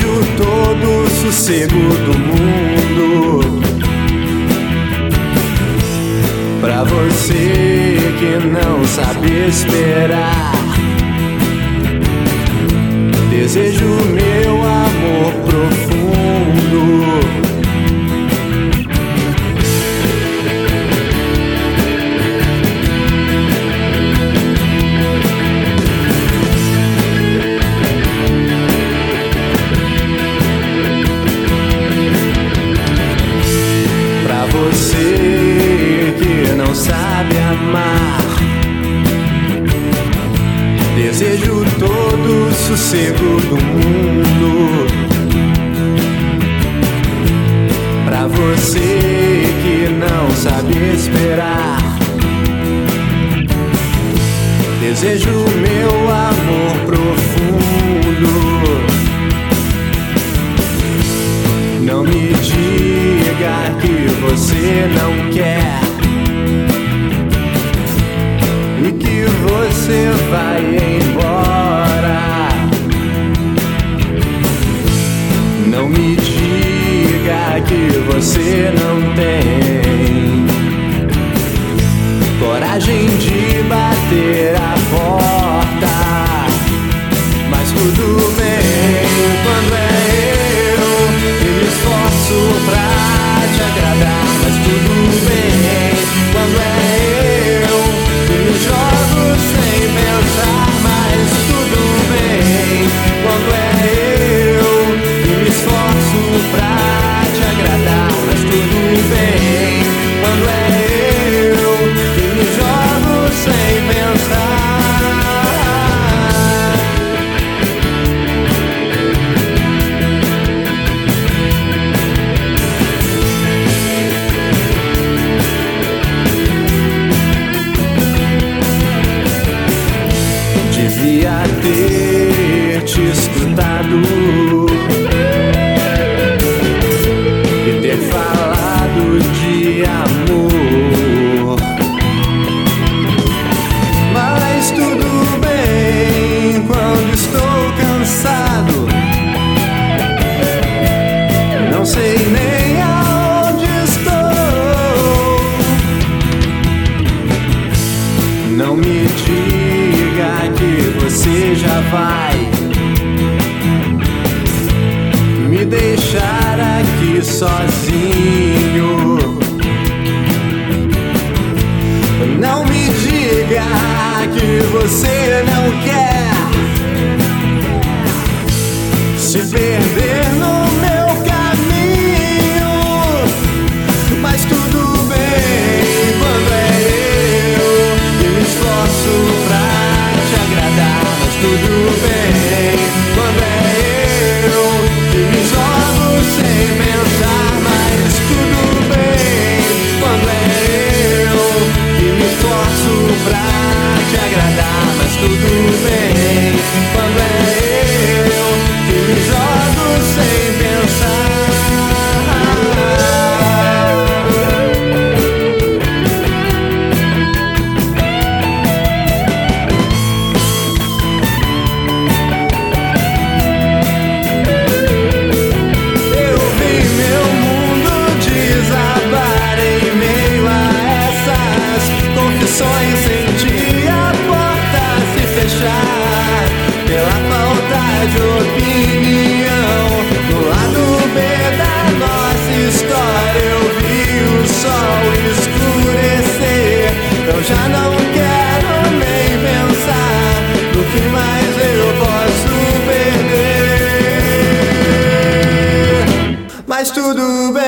Desejo todo o sossego do mundo pra você que não sabe esperar. Desejo meu amor profundo pra você que não sabe amar. Desejo todo o sossego do mundo pra você que não sabe esperar. Desejo meu amor profundo. Não me diga que você não quer e que você vai embora. Não me diga que você não tem coragem de bater a porta. Mas tudo bem quando é eu que me esforço pra te agradar. Mas tudo bem quando é eu que me jogo sem pensar. Mas tudo bem quando é eu que me esforço pra te agradar. Mas tudo bem quando é eu que me jogo sem pensar. Devia ter te escutado e ter falado de amor. Mas tudo bem quando estou cansado. Não sei nem aonde estou. Não me diga que você já vai me deixar aqui sozinho. Não me diga que você não quer se perder no meu caminho. Mas tudo bem quando é eu que me esforço pra te agradar. Mas tudo bem quando é eu que me jogo sem pensar. Mas tudo bem quando é eu que me esforço pra te agradar. Mas tudo bem quando é eu que me jogo sem pensar. Senti a porta se fechar pela falta de opinião. Do lado B da nossa história eu vi o sol escurecer. Eu já não quero nem pensar no que mais eu posso perder. Mas tudo bem